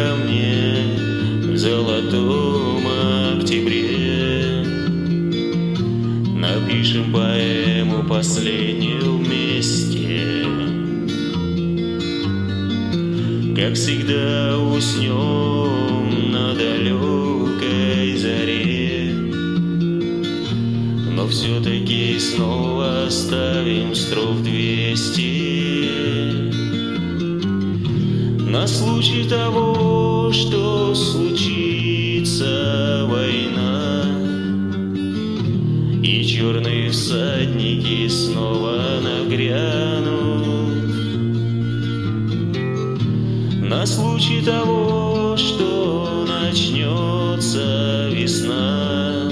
ко мне в золотом октябре. Напишем поэму последнюю вместе. Как всегда уснем на далекой заре, но все-таки снова оставим строф 200 на случай того, что случится война, и черные всадники снова нагрянут. На случай того, что начнется весна,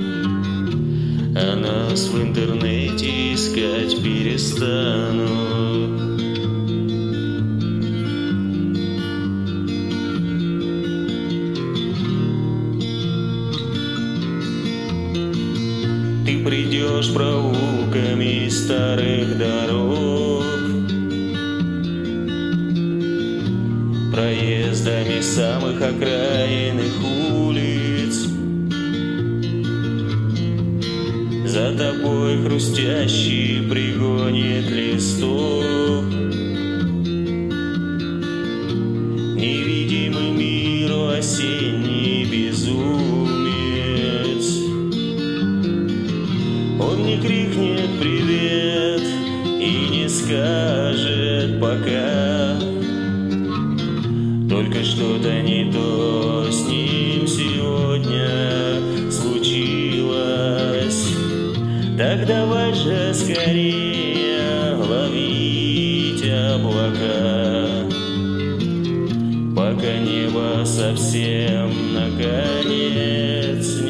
а нас в интернете искать перестанут. Ты придешь проулками старых дорог, проездами самых окраинных улиц. За тобой хрустящий пригонит листок. Невидимый миру осенний безумец. Он не крикнет привет и не скажет пока. Только что-то не то с ним сегодня случилось. Так давай же скорее ловить облака, пока небо совсем наконец